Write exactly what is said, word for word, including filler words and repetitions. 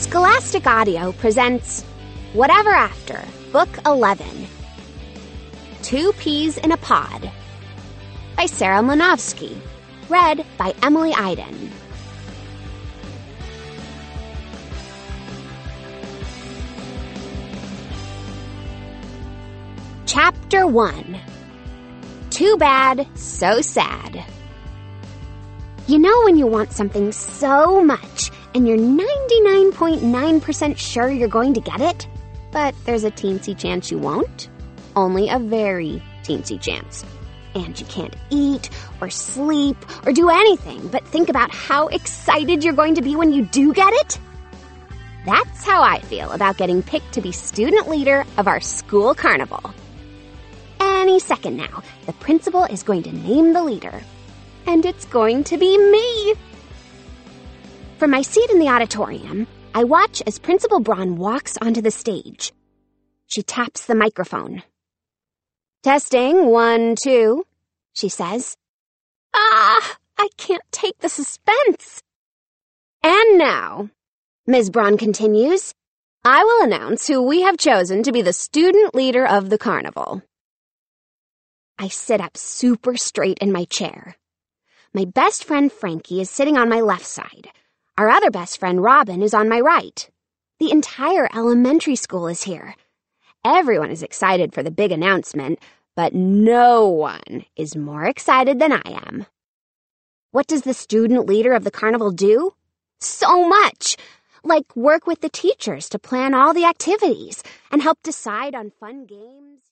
Scholastic Audio presents Whatever After, Book eleven, Two Peas in a Pod, by Sarah Mlynowski, read by Emily Iden. Chapter one. Too Bad, So Sad. You know when you want something so much and you're ninety-nine point nine percent sure you're going to get it, but there's a teensy chance you won't? Only a very teensy chance. And you can't eat or sleep or do anything but think about how excited you're going to be when you do get it? That's how I feel about getting picked to be student leader of our school carnival. Any second now, the principal is going to name the leader. And it's going to be me. From my seat in the auditorium, I watch as Principal Braun walks onto the stage. She taps the microphone. Testing, one, two, she says. Ah, I can't take the suspense. And now, Miz Braun continues, I will announce who we have chosen to be the student leader of the carnival. I sit up super straight in my chair. My best friend Frankie is sitting on my left side. Our other best friend Robin is on my right. The entire elementary school is here. Everyone is excited for the big announcement, but no one is more excited than I am. What does the student leader of the carnival do? So much! Like work with the teachers to plan all the activities and help decide on fun games.